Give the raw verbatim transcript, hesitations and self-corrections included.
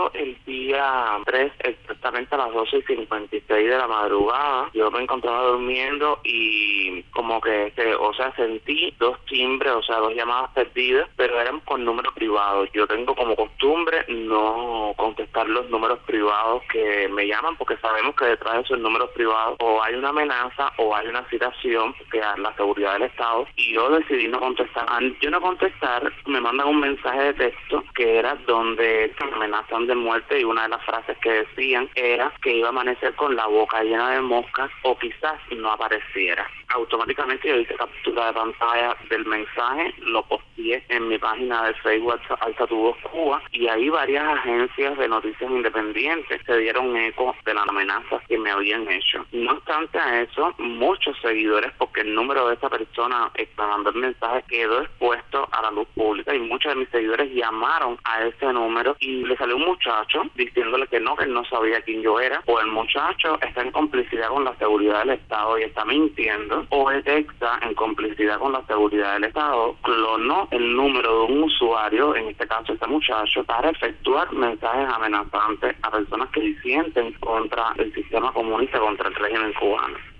El día tres, exactamente a las doce y cincuenta y seis de la madrugada, yo me encontraba durmiendo y como que, se, o sea, sentí dos timbres, o sea, dos llamadas perdidas, pero eran con números privados. Yo tengo como costumbre no contestar los números privados que me llaman, porque sabemos que detrás de esos números privados o hay una amenaza o hay una citación que a la seguridad del Estado, y yo decidí no contestar. Al yo no contestar, me mandan un mensaje de texto que era donde me amenazan de muerte, y una de las frases que decían era que iba a amanecer con la boca llena de moscas o quizás no apareciera. Automáticamente yo hice captura de pantalla del mensaje, lo posteé en mi página de Facebook Alta Tu Voz Cuba, y ahí varias agencias de noticias independientes se dieron eco de las amenazas que me habían hecho. No obstante a eso, muchos seguidores, porque el número de esa persona exclamando el mensaje quedó expuesto a la luz pública, y muchos de mis seguidores llamaron a ese número y le salió un muchacho diciéndole que no, que él no sabía quién yo era, o el muchacho está en complicidad con la seguridad del Estado y está mintiendo, o el Texta, en complicidad con la seguridad del Estado, clonó el número de un usuario, en este caso este muchacho, para efectuar mensajes amenazantes a personas que disienten contra el sistema comunista, contra el régimen cubano.